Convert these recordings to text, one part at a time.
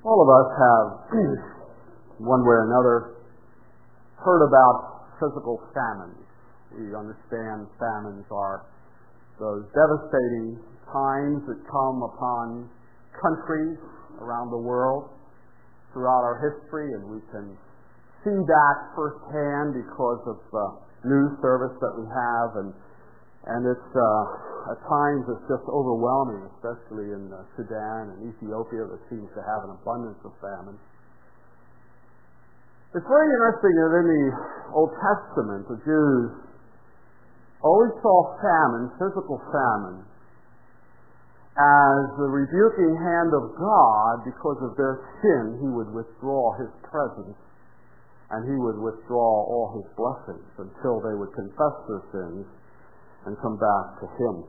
All of us have, one way or another, heard about physical famines. We understand famines are those devastating times that come upon countries around the world throughout our history, and we can see that firsthand because of the news service that we have, and it's at times it's just overwhelming, especially in Sudan and Ethiopia that seems to have an abundance of famine. It's very interesting that in the Old Testament, the Jews always saw famine, physical famine, as the rebuking hand of God. Because of their sin, He would withdraw His presence, and He would withdraw all His blessings until they would confess their sins and come back to Him.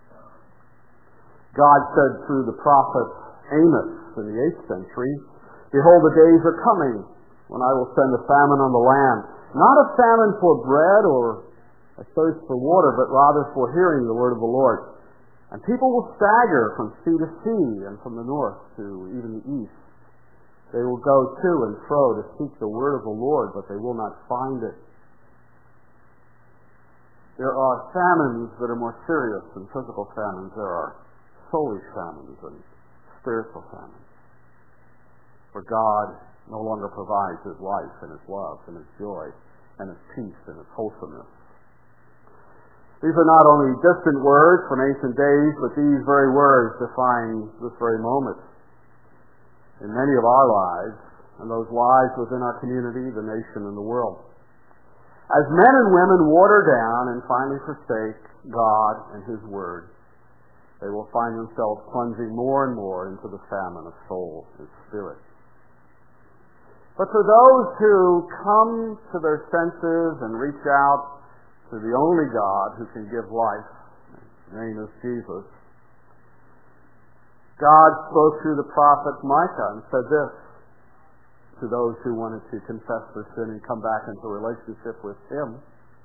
God said through the prophet Amos in the 8th century, "Behold, the days are coming when I will send a famine on the land, not a famine for bread or a thirst for water, but rather for hearing the word of the Lord. And people will stagger from sea to sea and from the north to even the east. They will go to and fro to seek the word of the Lord, but they will not find it." There are famines that are more serious than physical famines. There are soulish famines and spiritual famines, where God no longer provides His life and His love and His joy and His peace and His wholesomeness. These are not only distant words from ancient days, but these very words define this very moment in many of our lives and those lives within our community, the nation, and the world. As men and women water down and finally forsake God and His Word, they will find themselves plunging more and more into the famine of soul and spirit. But for those who come to their senses and reach out to the only God who can give life, His name is Jesus, God spoke through the prophet Micah and said this to those who wanted to confess their sin and come back into a relationship with Him.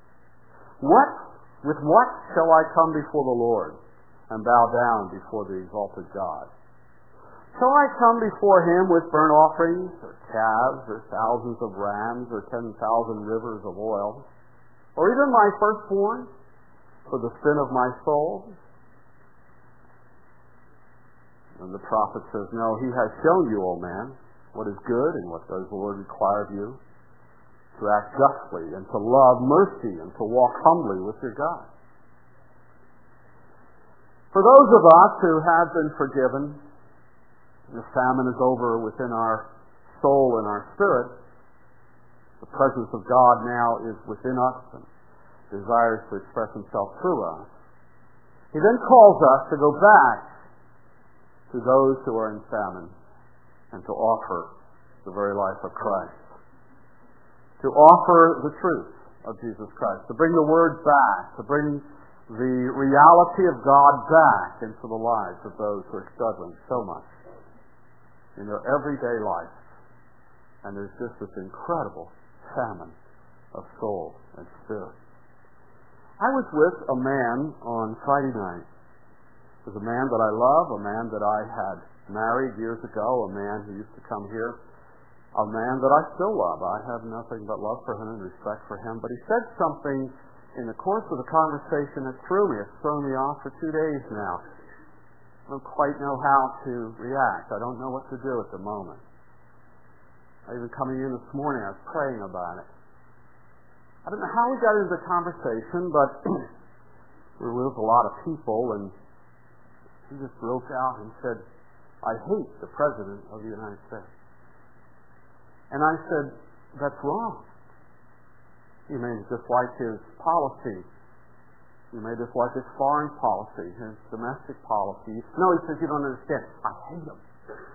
With what shall I come before the Lord and bow down before the exalted God? Shall I come before Him with burnt offerings, or calves, or thousands of rams, or 10,000 rivers of oil, or even my firstborn for the sin of my soul? And the prophet says, "No, He has shown you, O man, what is good and what does the Lord require of you, to act justly and to love mercy and to walk humbly with your God." For those of us who have been forgiven, the famine is over within our soul and our spirit. The presence of God now is within us and desires to express Himself through us. He then calls us to go back to those who are in famine and to offer the very life of Christ, to offer the truth of Jesus Christ, to bring the Word back, to bring the reality of God back into the lives of those who are struggling so much in their everyday life. And there's just this incredible famine of soul and spirit. I was with a man on Friday night. It was a man that I love, a man that I had married years ago, a man who used to come here, a man that I still love. I have nothing but love for him and respect for him. But he said something in the course of the conversation that threw me. It's thrown me off for 2 days now. I don't quite know how to react. I don't know what to do at the moment. Even coming in this morning, I was praying about it. I don't know how we got into the conversation, but there was a lot of people, and he just broke out and said, "I hate the President of the United States." And I said, "That's wrong. You may dislike his policy. You may dislike his foreign policy, his domestic policy." "No," he says, "you don't understand. I hate him."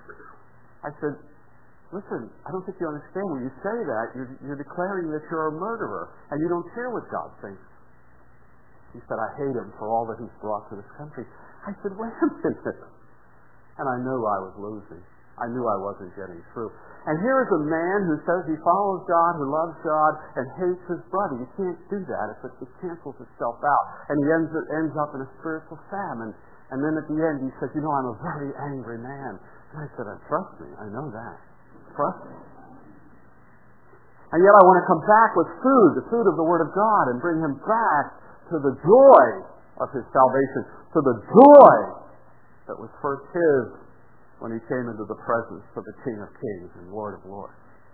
I said, "Listen, I don't think you understand. When you say that, you're declaring that you're a murderer, and you don't care what God thinks." He said, "I hate him for all that he's brought to this country." I said, "Wait a minute." And I knew I was losing. I knew I wasn't getting through. And here is a man who says he follows God, who loves God, and hates his brother. You can't do that. It cancels itself out. And he ends up in a spiritual famine. And then at the end he said, I'm a very angry man. And I said, trust me, I know that. Trust me. And yet I want to come back with food, the food of the Word of God, and bring him back to the joy of his salvation, to the joy that was first his when he came into the presence of the King of Kings and Lord of Lords.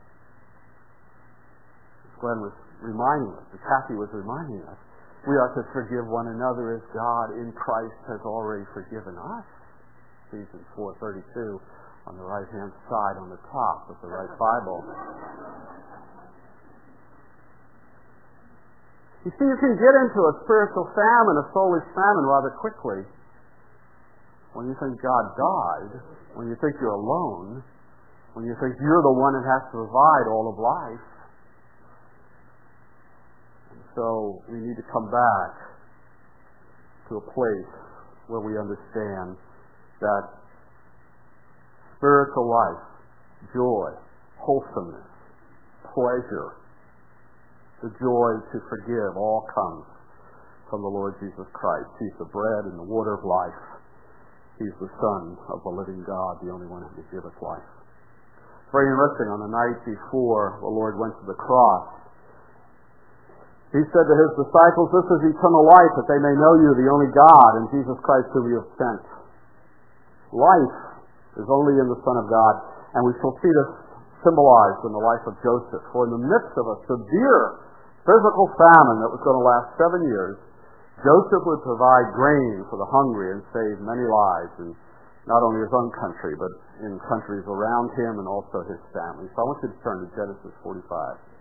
As Glenn was reminding us, and Kathy was reminding us, we are to forgive one another as God in Christ has already forgiven us. Ephesians 4:32 on the right-hand side on the top of the right Bible. You see, you can get into a spiritual famine, a soulish famine rather quickly when you think God died, when you think you're alone, when you think you're the one that has to provide all of life. So we need to come back to a place where we understand that spiritual life, joy, wholesomeness, pleasure, the joy to forgive all comes from the Lord Jesus Christ. He's the bread and the water of life. He's the Son of the living God, the only one who can give us life. Very interesting, on the night before the Lord went to the cross, he said to his disciples, this is eternal life, that they may know you, the only God, and Jesus Christ whom you have sent. Life is only in the Son of God, and we shall see this symbolized in the life of Joseph. For in the midst of a severe physical famine that was going to last 7 years, Joseph would provide grain for the hungry and save many lives, in not only his own country, but in countries around him and also his family. So I want you to turn to Genesis 45.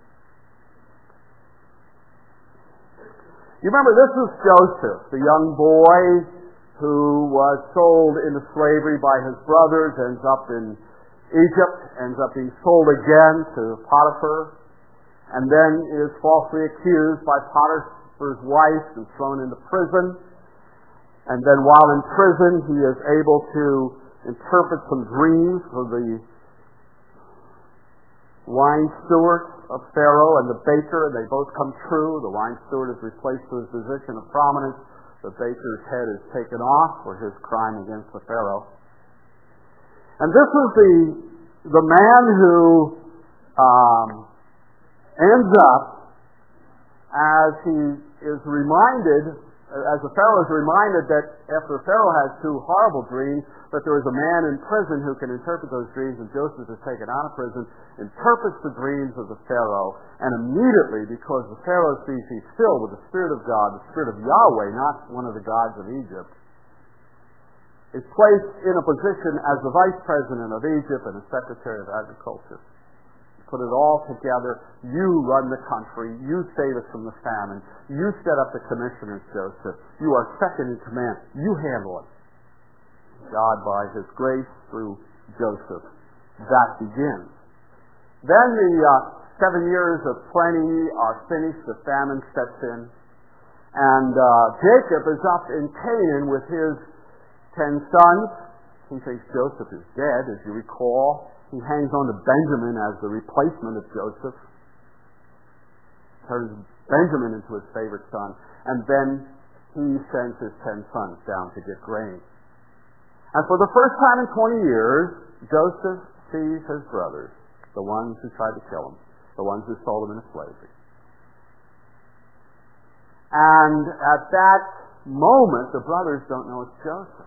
You remember, this is Joseph, the young boy who was sold into slavery by his brothers, ends up in Egypt, ends up being sold again to Potiphar, and then is falsely accused by Potiphar's wife and thrown into prison. And then while in prison, he is able to interpret some dreams for the wine steward of Pharaoh and the baker, and they both come true. The wine steward is replaced to his position of prominence. The baker's head is taken off for his crime against the Pharaoh. And this is the man who ends up, as he is reminded, as the Pharaoh is reminded that after Pharaoh has two horrible dreams, that there is a man in prison who can interpret those dreams, and Joseph is taken out of prison, interprets the dreams of the Pharaoh, and immediately, because the Pharaoh sees he's filled with the Spirit of God, the Spirit of Yahweh, not one of the gods of Egypt, is placed in a position as the Vice President of Egypt and the Secretary of Agriculture. Put it all together. You run the country. You save us from the famine. You set up the commissioners, Joseph. You are second in command. You handle it. God, by his grace through Joseph, that begins. Then the 7 years of plenty are finished. The famine sets in. And Jacob is up in Canaan with his 10 sons. He thinks Joseph is dead, as you recall. He hangs on to Benjamin as the replacement of Joseph. Turns Benjamin into his favorite son. And then he sends his 10 sons down to get grain. And for the first time in 20 years, Joseph sees his brothers, the ones who tried to kill him, the ones who sold him into slavery. And at that moment, the brothers don't know it's Joseph.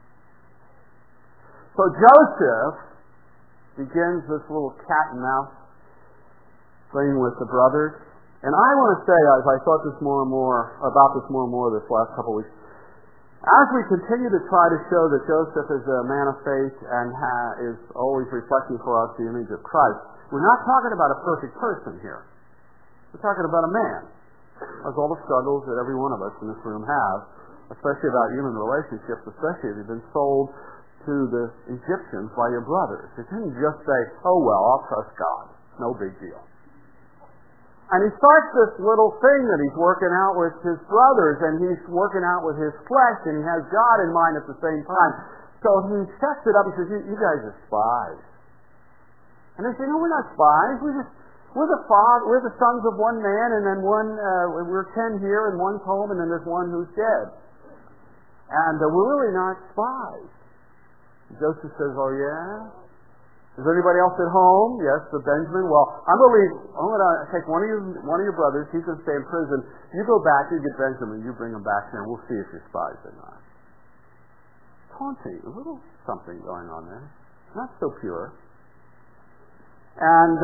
So Joseph begins this little cat and mouse thing with the brothers. And I want to say, as I thought this more and more this last couple of weeks, as we continue to try to show that Joseph is a man of faith and is always reflecting for us the image of Christ, we're not talking about a perfect person here. We're talking about a man. Has all the struggles that every one of us in this room have, especially about human relationships, especially if you've been sold to the Egyptians by your brothers. It didn't just say, oh well, I'll trust God. No big deal. And he starts this little thing that he's working out with his brothers, and he's working out with his flesh, and he has God in mind at the same time. So he sets it up and says, you guys are spies. And they say, no, we're not spies. We're the sons of one man, and then we're 10 here, and one's home, and then there's one who's dead. And we're really not spies. Joseph says, oh yeah? Is there anybody else at home? Yes, the Benjamin. Well, I'm going to take one of your brothers. He's going to stay in prison. You go back, you get Benjamin, you bring him back here, and we'll see if you're spies or not. Taunting, a little something going on there. Not so pure. And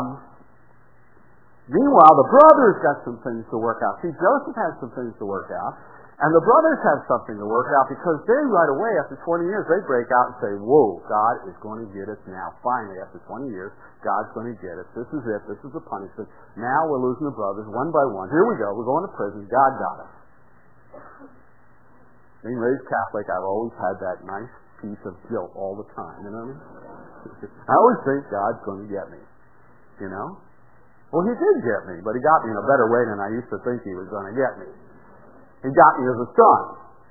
meanwhile, the brothers got some things to work out. See, Joseph has some things to work out. And the brothers have something to work out because they right away, after 20 years, they break out and say, whoa, God is going to get us now. Finally, after 20 years, God's going to get us. This is it. This is the punishment. Now we're losing the brothers one by one. Here we go. We're going to prison. God got us. Being raised Catholic, I've always had that nice piece of guilt all the time. You know what I mean? I always think God's going to get me. You know? Well, he did get me, but he got me in a better way than I used to think he was going to get me. He got me as a son.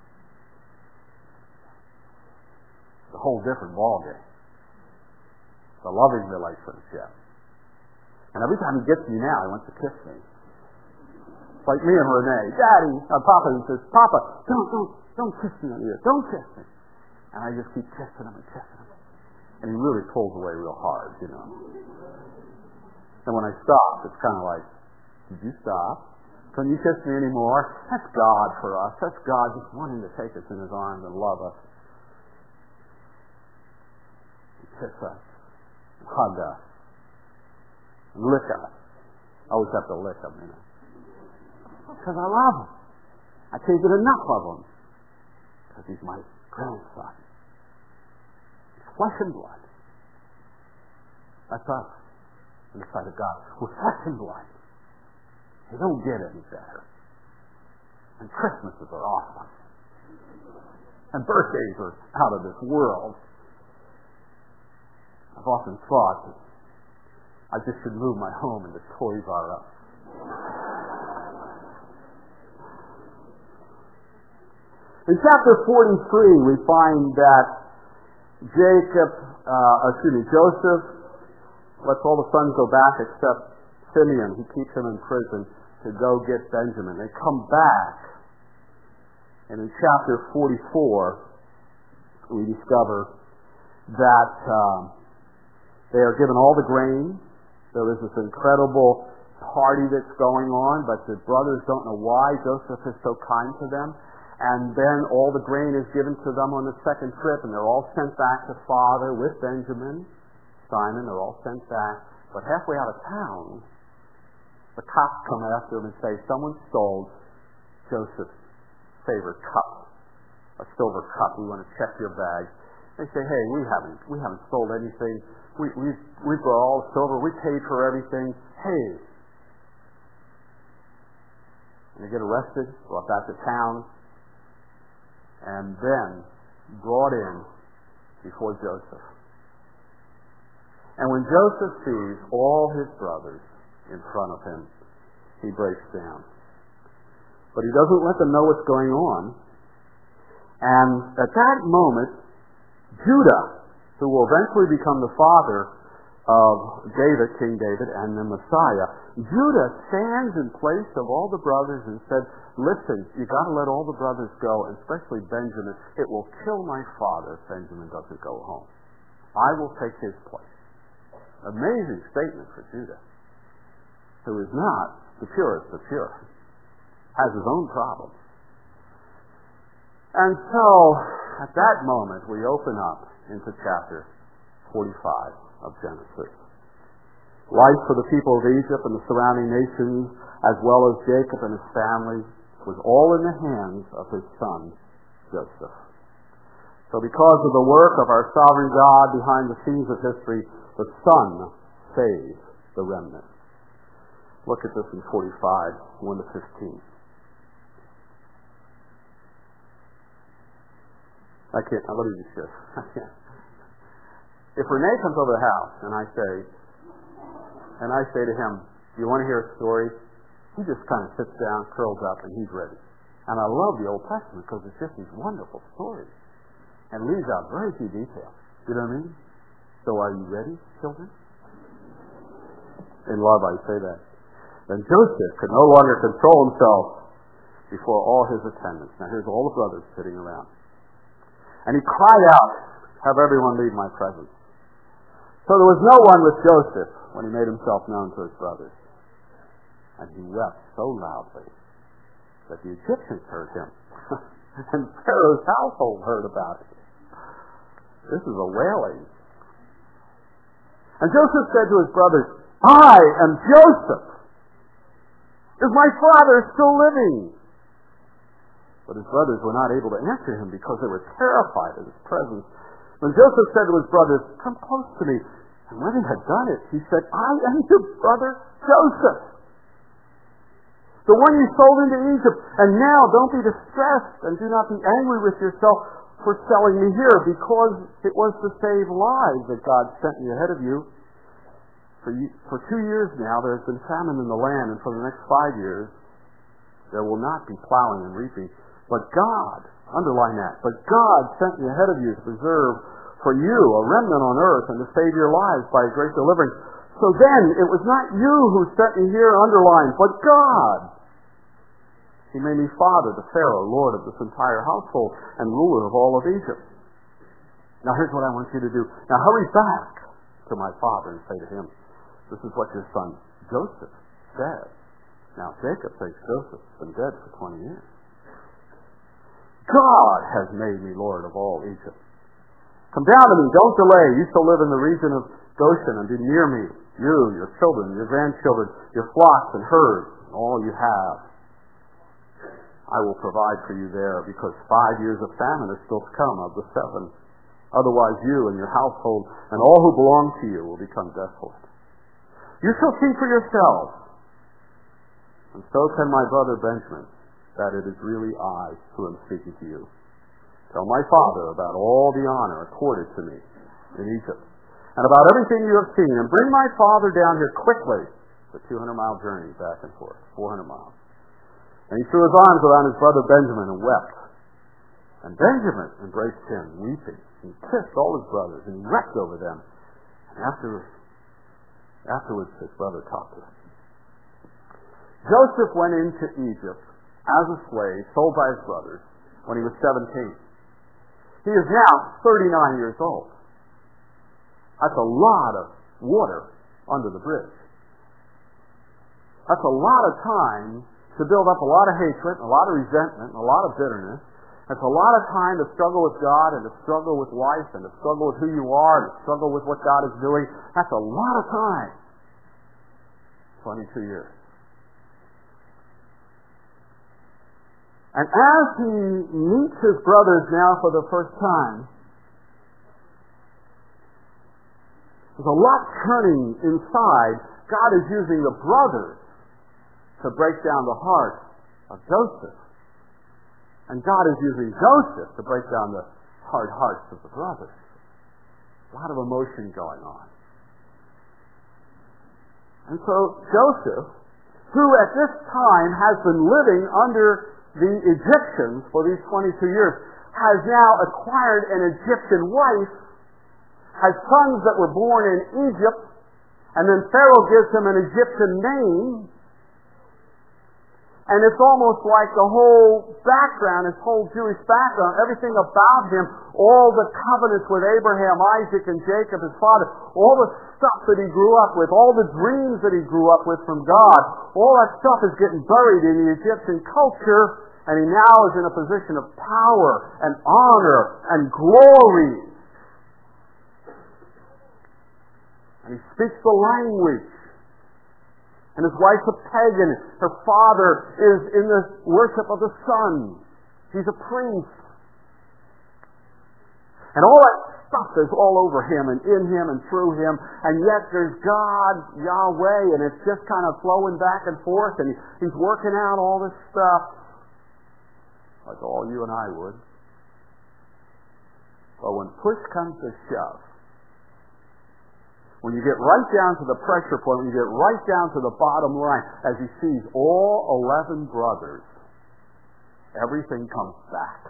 It's a whole different ballgame. It's a loving relationship. And every time he gets me now, he wants to kiss me. It's like me and Renee. Daddy, Papa, he says, Papa, don't kiss me on the ear. Don't kiss me. And I just keep kissing him and kissing him. And he really pulls away real hard, you know. And when I stop, it's kind of like, did you stop? Can you kiss me anymore? That's God for us. That's God just wanting to take us in his arms and love us. And kiss us. And hug us. And lick us. I always have to lick him, you know. Because I love him. I can't get enough of him. Because he's my grandson. He's flesh and blood. That's us in the sight of God. We're flesh and blood. You don't get any better. And Christmases are awesome. And birthdays are out of this world. I've often thought that I just should move my home into Toys R Us. In chapter 43, we find that Joseph lets all the sons go back except Simeon. He keeps him in prison to go get Benjamin. They come back, and in chapter 44, we discover that they are given all the grain. There is this incredible party that's going on, but the brothers don't know why Joseph is so kind to them. And then all the grain is given to them on the second trip, and they're all sent back to father with Benjamin, Simon. They're all sent back. But halfway out of town, the cops come after him and say, someone stole Joseph's favorite cup, a silver cup. We want to check your bag. They say, hey, we haven't stole anything. We brought all the silver. We paid for everything. Hey. And they get arrested, brought back to town, and then brought in before Joseph. And when Joseph sees all his brothers in front of him, he breaks down. But he doesn't let them know what's going on. And at that moment, Judah, who will eventually become the father of David, King David, and the Messiah, Judah stands in place of all the brothers and said, listen, you got to let all the brothers go, and especially Benjamin. It will kill my father if Benjamin doesn't go home. I will take his place. Amazing statement for Judah, who is not the purest of pure, has his own problems. And so, at that moment, we open up into chapter 45 of Genesis. Life for the people of Egypt and the surrounding nations, as well as Jacob and his family, was all in the hands of his son, Joseph. So because of the work of our sovereign God behind the scenes of history, the Son saves the remnant. Look at this in 45, 1 to 15. Let me just this. If Renee comes over the house and I say to him, do you want to hear a story? He just kind of sits down, curls up, and he's ready. And I love the Old Testament because it's just these wonderful stories. And leaves out very few details. You know what I mean? So are you ready, children? In love, I say that. Then Joseph could no longer control himself. before all his attendants. Now here's all the brothers sitting around. And he cried out, "Have everyone leave my presence." So there was no one with Joseph when he made himself known to his brothers. And he wept so loudly that the Egyptians heard him. And Pharaoh's household heard about it. This is a wailing. And Joseph said to his brothers, "I am Joseph. Is my father still living?" But his brothers were not able to answer him because they were terrified of his presence. When Joseph said to his brothers, "Come close to me," and when he had done it, he said, "I am your brother Joseph, the one you sold into Egypt. And now don't be distressed and do not be angry with yourself for selling me here, because it was to save lives that God sent me ahead of you. For 2 years now there has been famine in the land, and for the next 5 years there will not be plowing and reaping. But God," underline that, "but God sent me ahead of you to preserve for you a remnant on earth and to save your lives by a great deliverance. So then it was not you who sent me here," underline, "but God. He made me father to Pharaoh, lord of this entire household, and ruler of all of Egypt. Now here's what I want you to do. Now hurry back to my father and say to him, 'This is what your son Joseph said.'" Now Jacob thinks Joseph's been dead for 20 years. "God has made me lord of all Egypt. Come down to me, don't delay. You shall live in the region of Goshen and be near me, you, your children, your grandchildren, your flocks and herds, and all you have. I will provide for you there, because 5 years of famine are still to come of the 7. Otherwise you and your household and all who belong to you will become desolate. You shall see for yourselves, and so can my brother Benjamin, that it is really I who am speaking to you. Tell my father about all the honor accorded to me in Egypt, and about everything you have seen, and bring my father down here quickly." It's a 200-mile journey back and forth, 400 miles. And he threw his arms around his brother Benjamin and wept. And Benjamin embraced him, weeping. He kissed all his brothers, and he wept over them. And afterwards his brother talked to him. Joseph went into Egypt as a slave, sold by his brothers, when he was 17. He is now 39 years old. That's a lot of water under the bridge. That's a lot of time to build up a lot of hatred, a lot of resentment, a lot of bitterness. It's a lot of time to struggle with God and to struggle with life and to struggle with who you are and to struggle with what God is doing. That's a lot of time. 22 years. And as he meets his brothers now for the first time, there's a lot churning inside. God is using the brothers to break down the heart of Joseph. And God is using Joseph to break down the hard hearts of the brothers. A lot of emotion going on. And so Joseph, who at this time has been living under the Egyptians for these 22 years, has now acquired an Egyptian wife, has sons that were born in Egypt, and then Pharaoh gives him an Egyptian name. And it's almost like the whole background, his whole Jewish background, everything about him, all the covenants with Abraham, Isaac, and Jacob, his father, all the stuff that he grew up with, all the dreams that he grew up with from God, all that stuff is getting buried in the Egyptian culture, and he now is in a position of power and honor and glory. And he speaks the language. And his wife's a pagan. Her father is in the worship of the sun. He's a priest. And all that stuff is all over him and in him and through him. And yet there's God, Yahweh, and it's just kind of flowing back and forth. And he's working out all this stuff like all you and I would. But when push comes to shove, when you get right down to the pressure point, when you get right down to the bottom line, as he sees all 11 brothers, everything comes back.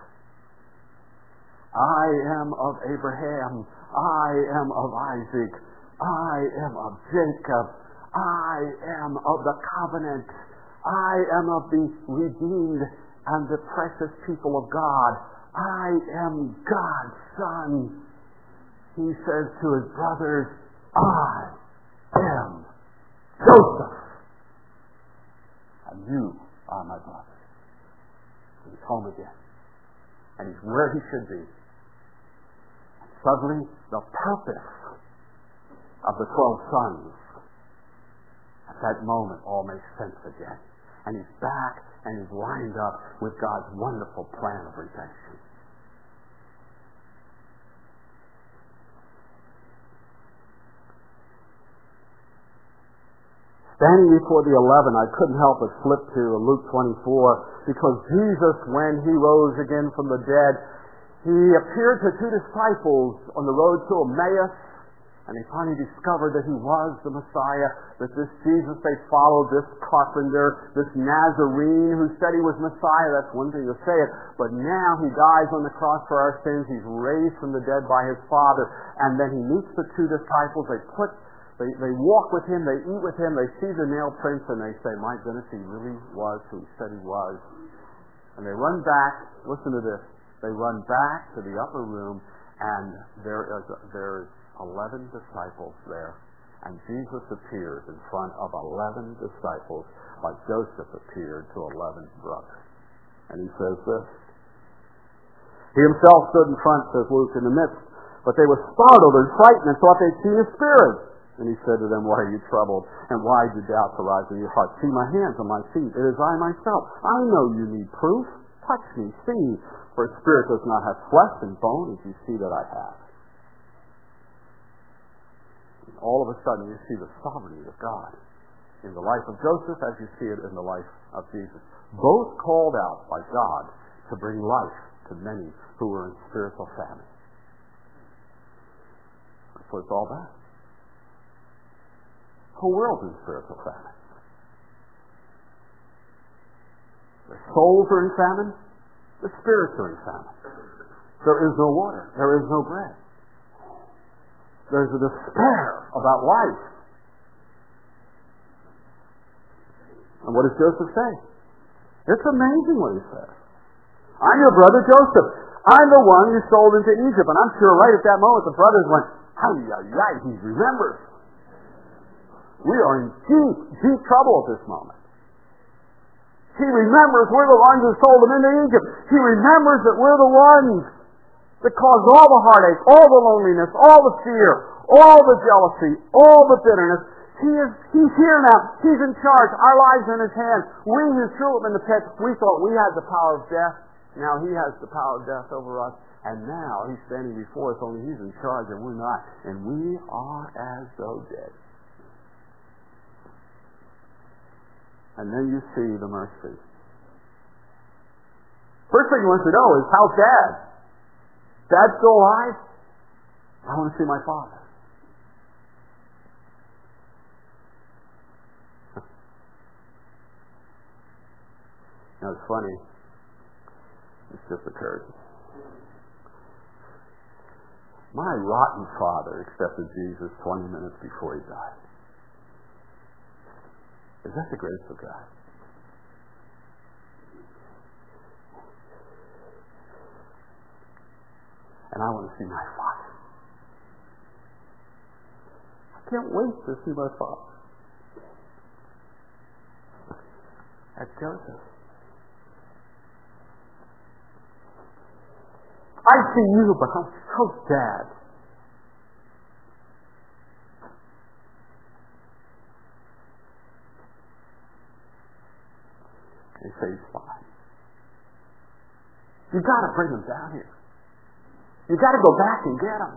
I am of Abraham. I am of Isaac. I am of Jacob. I am of the covenant. I am of the redeemed and the precious people of God. I am God's son. He says to his brothers, I am Joseph, and you are my brothers. And he's home again, and he's where he should be. And suddenly, the purpose of the 12 sons, at that moment, all makes sense again. And he's back, and he's lined up with God's wonderful plan of redemption. Standing before the 11, I couldn't help but flip to Luke 24, because Jesus, when he rose again from the dead, he appeared to 2 disciples on the road to Emmaus, and they finally discovered that he was the Messiah, that this Jesus they followed, this carpenter, this Nazarene who said he was Messiah. That's one thing to say it, but now he dies on the cross for our sins. He's raised from the dead by his Father, and then he meets the 2 disciples. They walk with him, they eat with him, they see the nail prints, and they say, my goodness, he really was who he said he was. And they run back, listen to this, they run back to the upper room, and there's 11 disciples there. And Jesus appears in front of 11 disciples, like Joseph appeared to 11 brothers. And he says this. He himself stood in front, says Luke, in the midst, but they were startled and frightened and thought they'd seen a spirit. And he said to them, why are you troubled? And why do doubts arise in your heart? See my hands and my feet. It is I myself. I know you need proof. Touch me, see. For a spirit does not have flesh and bone, as you see that I have. And all of a sudden, you see the sovereignty of God in the life of Joseph, as you see it in the life of Jesus. Both called out by God to bring life to many who were in spiritual famine. That's what it's all about. The whole world is spiritual famine. Their souls are in famine. The spirits are in famine. There is no water. There is no bread. There's a despair about life. And what does Joseph say? It's amazing what he says. I'm your brother Joseph. I'm the one you sold into Egypt. And I'm sure right at that moment the brothers went, ay, he remembers. We are in deep trouble at this moment. He remembers we're the ones who sold him into Egypt. He remembers that we're the ones that caused all the heartache, all the loneliness, all the fear, all the jealousy, all the bitterness. He's here now. He's in charge. Our lives are in his hands. We who threw him in the pit, we thought we had the power of death. Now he has the power of death over us. And now he's standing before us, only he's in charge and we're not. And we are as though dead. And then you see the mercy. First thing he wants to know is, how's Dad? Dad's still alive? I want to see my father. Now it's funny. This just occurred. My rotten father accepted Jesus 20 minutes before he died. Is that the grace of God? And I want to see my father. I can't wait to see my father. That's Joseph. I see you, but how's Dad? They say he's fine. You've got to bring him down here. You've got to go back and get him.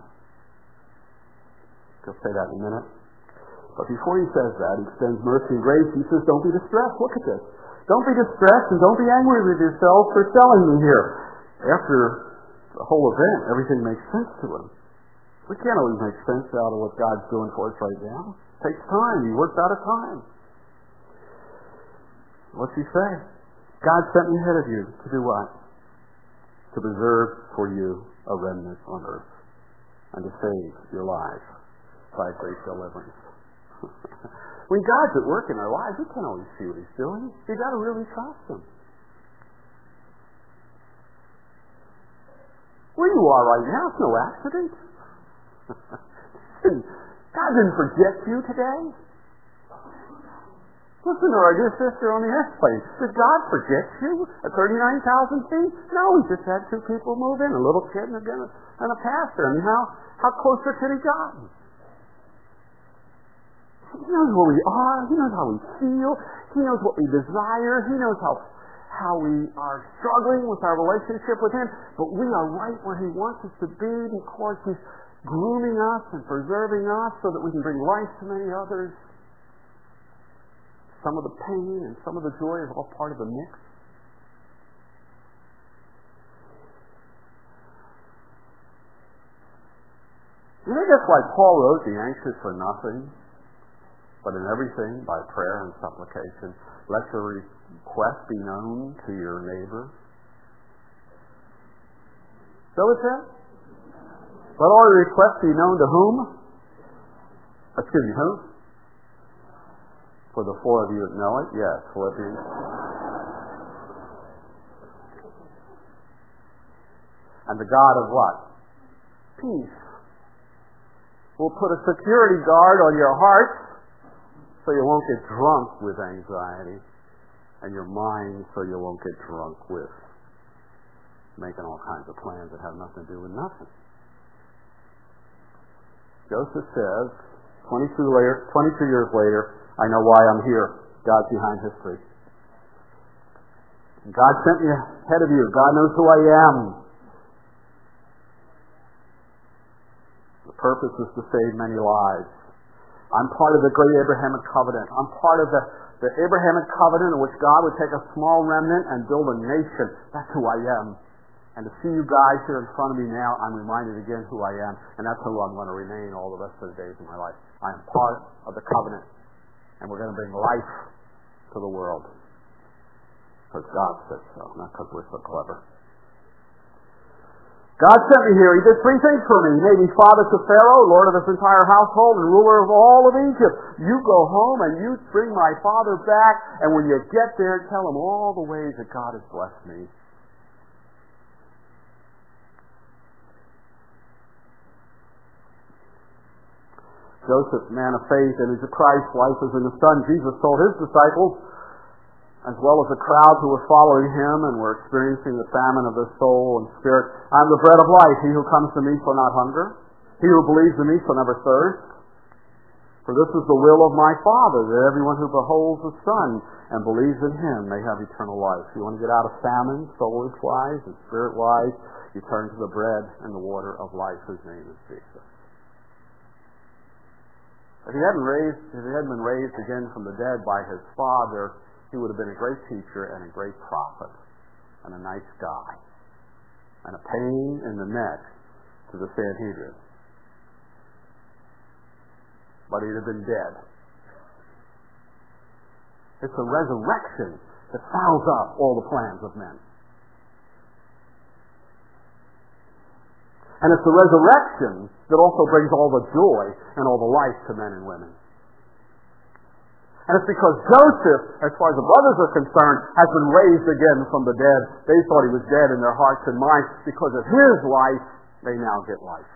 He'll say that in a minute. But before he says that, he extends mercy and grace. He says, don't be distressed. Look at this. Don't be distressed and don't be angry with yourselves for selling me here. After the whole event, everything makes sense to him. We can't always make sense out of what God's doing for us right now. It takes time. He works out of time. What's he say? God sent me ahead of you to do what? To preserve for you a remnant on earth and to save your lives by great deliverance. When God's at work in our lives, we can't always see what he's doing. You've got to really trust him. Where you are right now is no accident. God didn't forget you today. Listen to our dear sister on the airplane. Did God forget you at 39,000 feet? No, he just had two people move in, a little kid and a pastor. I mean, how closer could he gotten? He knows where we are. He knows how we feel. He knows what we desire. He knows how we are struggling with our relationship with him. But we are right where he wants us to be because he's grooming us and preserving us so that we can bring life to many others. Some of the pain and some of the joy is all part of the mix. You think that's why Paul wrote, "Be anxious for nothing, but in everything, by prayer and supplication, let your request be known to your neighbor." So it says? Let all your requests be known to whom? Excuse me, who? For the four of you that know it, yes, Philippians. And the God of what? Peace will put a security guard on your hearts so you won't get drunk with anxiety, and your mind so you won't get drunk with making all kinds of plans that have nothing to do with nothing. Joseph says, 22 years later, I know why I'm here. God's behind history. God sent me ahead of you. God knows who I am. The purpose is to save many lives. I'm part of the great Abrahamic covenant. I'm part of the Abrahamic covenant in which God would take a small remnant and build a nation. That's who I am. And to see you guys here in front of me now, I'm reminded again who I am. And that's who I'm going to remain all the rest of the days of my life. I am part of the covenant. And we're going to bring life to the world. Because God said so, not because we're so clever. God sent me here. He did three things for me. He made me father to Pharaoh, lord of his entire household, and ruler of all of Egypt. You go home and you bring my father back, and when you get there, tell him all the ways that God has blessed me. Joseph, man of faith, image of Christ, life is in the Son. Jesus told his disciples, as well as the crowds who were following him and were experiencing the famine of their soul and spirit, I am the bread of life. He who comes to me shall not hunger. He who believes in me shall never thirst. For this is the will of my Father, that everyone who beholds the Son and believes in him may have eternal life. If you want to get out of famine, soulish-wise and spirit-wise, you turn to the bread and the water of life, whose name is Jesus. If he hadn't been raised again from the dead by his Father, he would have been a great teacher and a great prophet and a nice guy and a pain in the neck to the Sanhedrin. But he'd have been dead. It's the resurrection that fouls up all the plans of men. And it's the resurrection that also brings all the joy and all the life to men and women. And it's because Joseph, as far as the brothers are concerned, has been raised again from the dead. They thought he was dead in their hearts and minds. Because of his life, they now get life.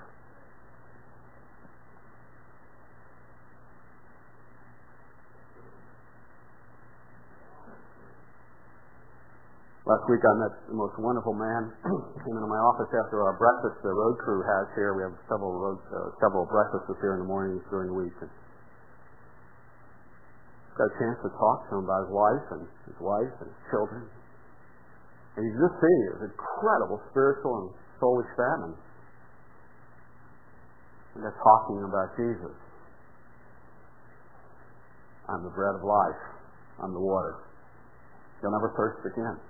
Last week I met the most wonderful man. Came into my office after our breakfast the road crew has here. We have several breakfasts here in the mornings during the week. And got a chance to talk to him about his wife and his children. And you just see his incredible spiritual and soulish famine. And they're talking about Jesus. I'm the bread of life. I'm the water. You'll never thirst again.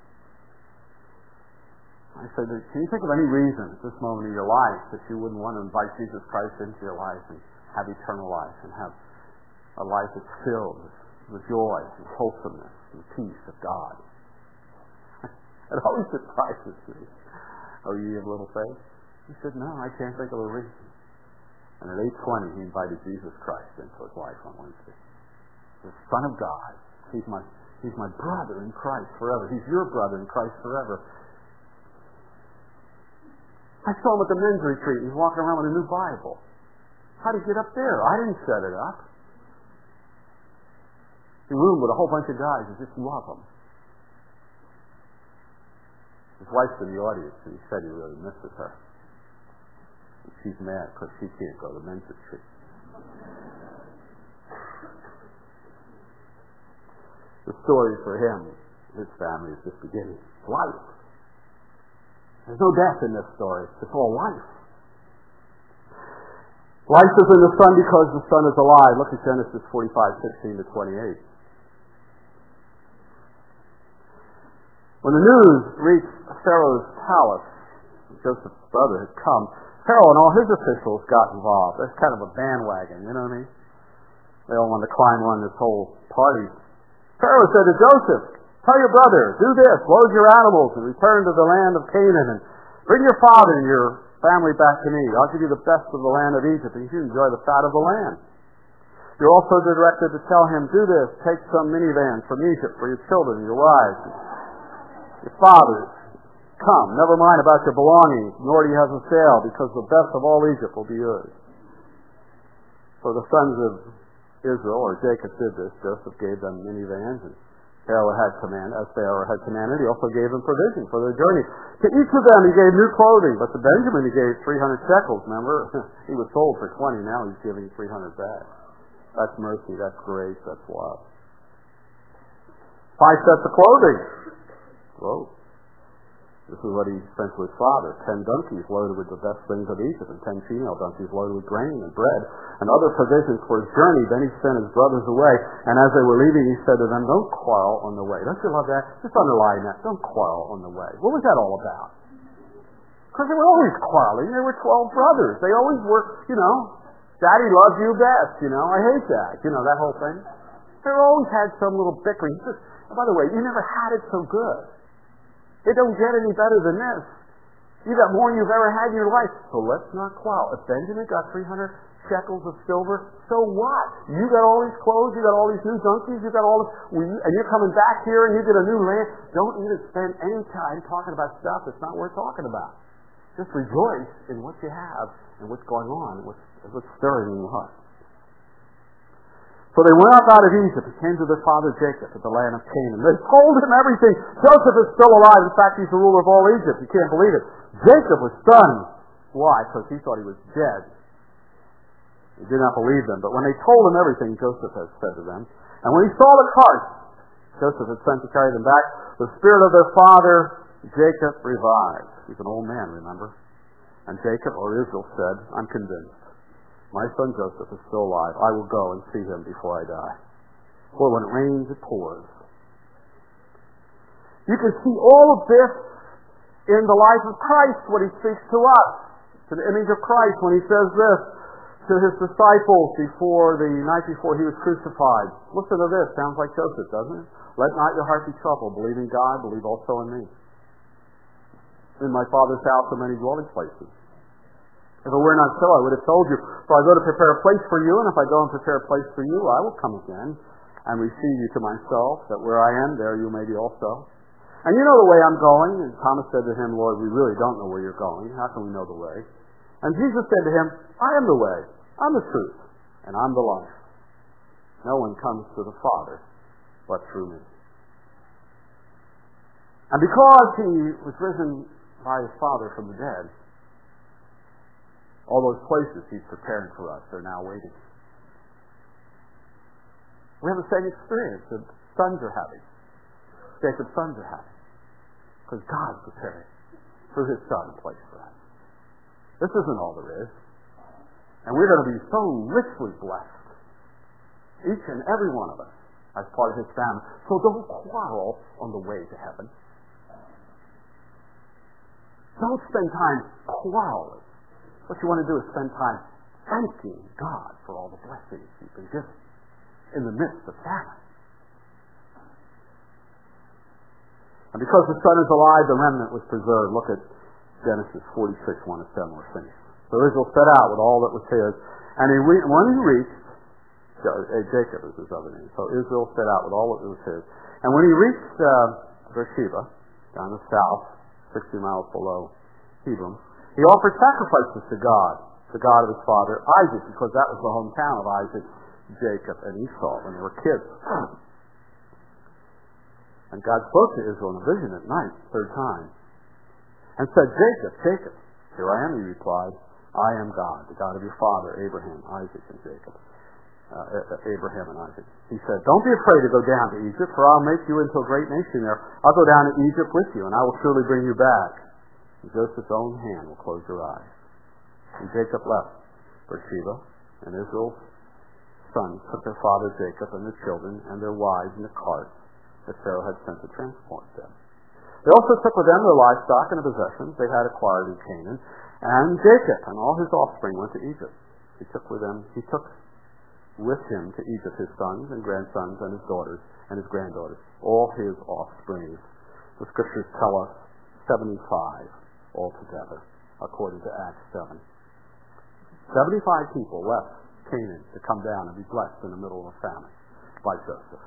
I said, can you think of any reason at this moment in your life that you wouldn't want to invite Jesus Christ into your life and have eternal life and have a life that's filled with joy and wholesomeness and peace of God? It always surprises me. Oh, you have little faith? He said, no, I can't think of a reason. And at 8:20, he invited Jesus Christ into his life on Wednesday. The Son of God. He's my brother in Christ forever. He's your brother in Christ forever. I saw him at the men's retreat. He's walking around with a new Bible. How did he get up there? I didn't set it up. He roomed with a whole bunch of guys who just love him. His wife's in the audience, and he said he really misses her. And she's mad because she can't go to the men's retreat. The story for him, his family, is just beginning. Life. There's no death in this story. It's all life. Life is in the Son because the Son is alive. Look at Genesis 45:16-28. When the news reached Pharaoh's palace, Joseph's brother had come, Pharaoh and all his officials got involved. That's kind of a bandwagon, you know what I mean? They all wanted to climb on this whole party. Pharaoh said to Joseph, tell your brother, do this, load your animals and return to the land of Canaan and bring your father and your family back to me. I'll give you the best of the land of Egypt and you can enjoy the fat of the land. You're also directed to tell him, do this, take some minivans from Egypt for your children and your wives, your fathers. Come, never mind about your belongings, nor do you have a sale, because the best of all Egypt will be yours. So the sons of Israel, or Jacob, did this. Joseph gave them minivans, and Pharaoh had commanded. He also gave them provision for their journey. To each of them he gave new clothing, but to Benjamin he gave 300 shekels. Remember, he was sold for 20. Now he's giving 300 back. That's mercy. That's grace. That's love. 5 sets of clothing. Whoa. This is what he sent to his father. 10 donkeys loaded with the best things of Egypt, and 10 female donkeys loaded with grain and bread and other provisions for his journey. Then he sent his brothers away, and as they were leaving, he said to them, don't quarrel on the way. Don't you love that? Just underline that. Don't quarrel on the way. What was that all about? Because they were always quarreling. They were 12 brothers. They always were, Daddy loves you best, I hate that, that whole thing. They always had some little bickering. By the way, you never had it so good. It don't get any better than this. You got more than you've ever had in your life. So let's not quarrel. If Benjamin got 300 shekels of silver, so what? You got all these clothes, you got all these new donkeys, you got all this, and you're coming back here and you get a new land. Don't even spend any time talking about stuff that's not worth talking about. Just rejoice in what you have and what's going on, what's stirring in your heart. So they went up out of Egypt and came to their father Jacob at the land of Canaan. They told him everything. Joseph is still alive. In fact, he's the ruler of all Egypt. You can't believe it. Jacob was stunned. Why? Because he thought he was dead. He did not believe them. But when they told him everything Joseph had said to them, and when he saw the cart Joseph had sent to carry them back, the spirit of their father Jacob revived. He's an old man, remember? And Jacob, or Israel, said, I'm convinced. My son Joseph is still alive. I will go and see him before I die. For when it rains, it pours. You can see all of this in the life of Christ when he speaks to us. To the image of Christ when he says this to his disciples the night before he was crucified. Listen to this. Sounds like Joseph, doesn't it? Let not your heart be troubled. Believe in God. Believe also in me. In my Father's house are many dwelling places. If it were not so, I would have told you. For I go to prepare a place for you, and if I go and prepare a place for you, I will come again and receive you to myself, that where I am, there you may be also. And you know the way I'm going. And Thomas said to him, Lord, we really don't know where you're going. How can we know the way? And Jesus said to him, I am the way, I'm the truth, and I'm the life. No one comes to the Father but through me. And because he was risen by his Father from the dead, all those places he's preparing for us are now waiting. We have the same experience that sons are having. Jacob's sons are having. Because God's preparing through his Son a place for us. This isn't all there is. And we're going to be so richly blessed. Each and every one of us as part of his family. So don't quarrel on the way to heaven. Don't spend time quarreling. What you want to do is spend time thanking God for all the blessings you've been given in the midst of famine. And because the Son is alive, the remnant was preserved. Look at Genesis 46, 1-7. We're finished. So Israel set out with all that was his. And when he reached, Jacob is his other name. So Israel set out with all that was his. And when he reached Beersheba, down the south, 60 miles below Hebron, he He offered sacrifices to God, the God of his father Isaac, because that was the hometown of Isaac, Jacob, and Esau when they were kids. And God spoke to Israel in a vision at night, third time, and said, Jacob, Jacob. Here I am, he replied. I am God, the God of your father, Abraham, Isaac, and Jacob. Abraham and Isaac. He said, don't be afraid to go down to Egypt, for I'll make you into a great nation there. I'll go down to Egypt with you, and I will surely bring you back. And Joseph's own hand will close your eyes. And Jacob left Beersheba, and Israel's sons took their father Jacob and their children and their wives in the carts that Pharaoh had sent to transport them. They also took with them their livestock and the possessions they had acquired in Canaan, and Jacob and all his offspring went to Egypt. He took with him to Egypt his sons and grandsons and his daughters and his granddaughters, all his offspring. The scriptures tell us 75 altogether, according to Acts 7. 75 people left Canaan to come down and be blessed in the middle of a famine by Joseph.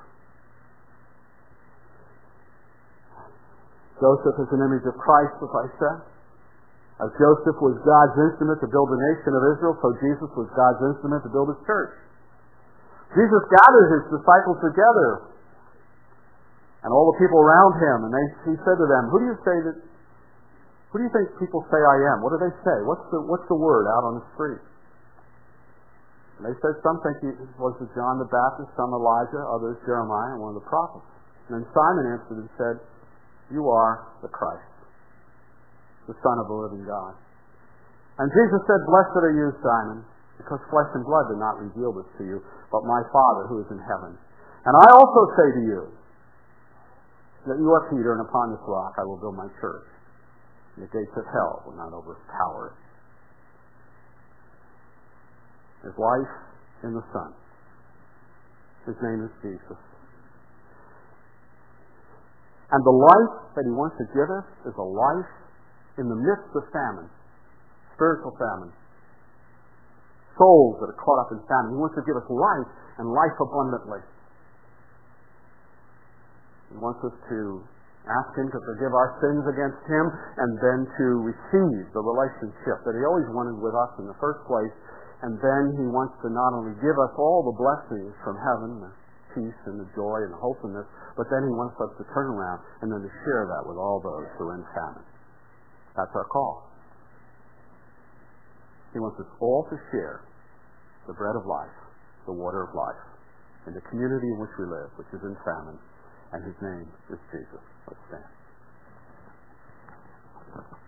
Joseph is an image of Christ, as I said. As Joseph was God's instrument to build the nation of Israel, so Jesus was God's instrument to build his church. Jesus gathered his disciples together and all the people around him, and he said to them, who do you think people say I am? What do they say? What's the word out on the street? And they said some think he was John the Baptist, some Elijah, others Jeremiah, and one of the prophets. And then Simon answered and said, you are the Christ, the Son of the living God. And Jesus said, blessed are you, Simon, because flesh and blood did not reveal this to you, but my Father who is in heaven. And I also say to you that you are Peter, and upon this rock I will build my church. And the gates of hell will not overpower it. There's life in the Son. His name is Jesus. And the life that he wants to give us is a life in the midst of famine, spiritual famine. Souls that are caught up in famine. He wants to give us life and life abundantly. He wants us to ask him to forgive our sins against him and then to receive the relationship that he always wanted with us in the first place. And then he wants to not only give us all the blessings from heaven, the peace and the joy and the wholesomeness, but then he wants us to turn around and then to share that with all those who are in famine. That's our call. He wants us all to share the bread of life, the water of life, in the community in which we live, which is in famine, and his name is Jesus. Let's stand.